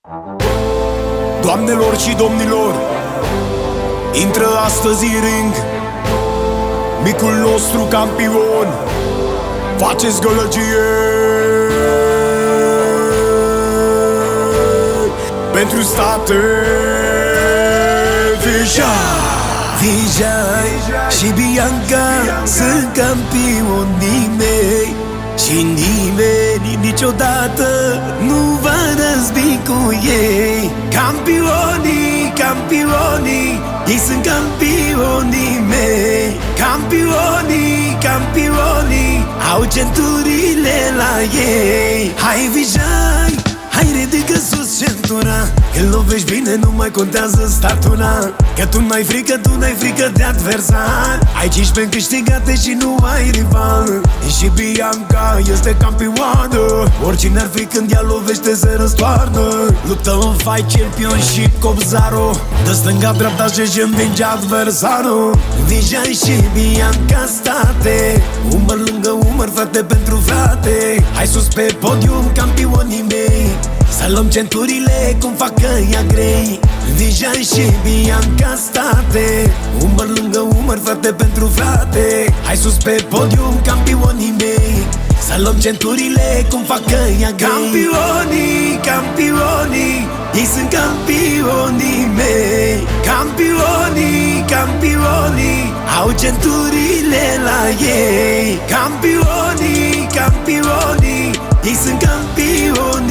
Doamnelor și domnilor, intră astăzi în ring micul nostru campion. Faceți gălăgie pentru state. Vijay și Bianca sunt campionii mei și nimeni niciodată nu va răzbi cu ei. Campionii, campionii, ei sunt campionii mei. Campionii, campionii, au centurile la ei. Hai Vijay, hai ridică sus centura, când lovești bine nu mai contează statura. Că tu n-ai frică, tu n-ai frică de adversar. Ai 15 câștigate și nu ai rival. Și Bianca este campioană, oricine ar fi când ea lovește se răstoarnă. Luptă în fight championship Cobzaro, dă stânga-dreapta și învinge adversarul. Vijay și Bianca state, umăr lângă umăr, frate pentru frate. Hai sus pe podium campionii mei, să luăm centurile cum fac ăia grei. Vijay și Bianca state, umăr lângă umăr, frate pentru frate. Hai sus pe podium campionii mei, să luăm centurile cum fac ăia grei. Campionii, campionii, ei sunt campionii mei. Campionii, campionii, au centurile la ei. Campionii, campionii, ei sunt campionii